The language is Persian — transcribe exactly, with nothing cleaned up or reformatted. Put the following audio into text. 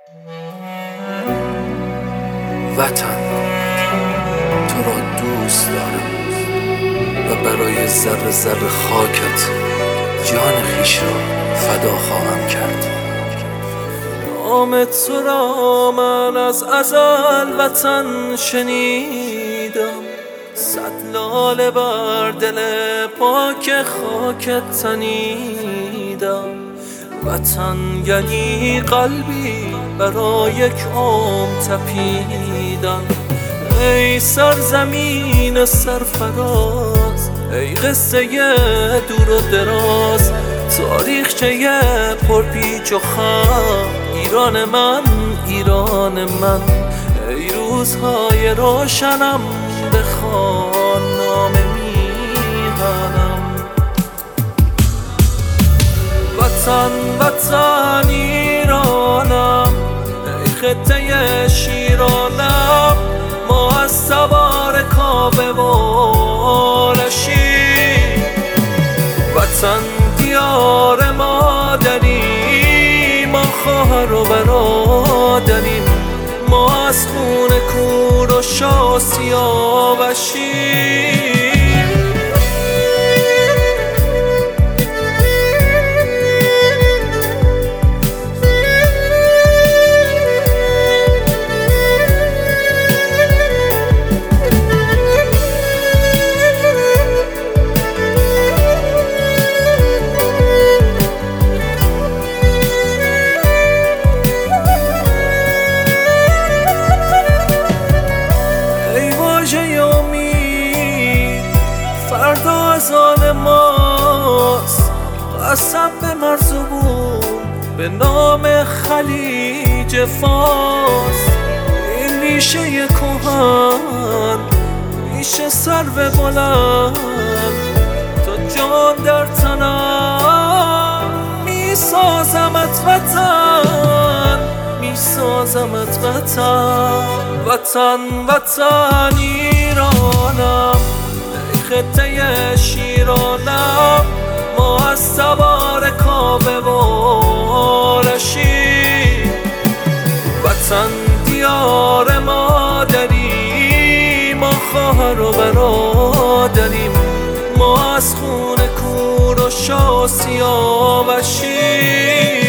وطن، تو را دوست دارم و برای ذره ذره خاکت جان خویش را فدا خواهم کرد. نام تو را من از ازل وطن شنیدم، صد لاله بر دل پاک خاکت تنیدم. وطن یعنی قلبی برای یک عمر تپیدن. ای سرزمین سرفراز، ای قصه دور و دراز، تاریخچه پرپیچ و خم، ایران من، ایران من. ای روزهای روشنم بخوان نام میهنم. وطن وطن ایرانم، ای خطه شیرانم، ما از سوار کاوه و رشید. وطن دیار مادری، ما خواهر و برادریم، ما از خون کور و شاه سیاوشیم. فردا از آن ماست، قسم به مرزبون به نام خلیج فاس. این ریشه کهن، ریشه سرو بلند، تا جان در تنم میسازمت وطن، میسازمت وطن. وطن وطن ایرانم، خطه شیرانم، ما از سوار کاوه و رشید. وطن دیار مادری، ما خواهر و برادریم، ما از خون کور و شاه سیاوشیم.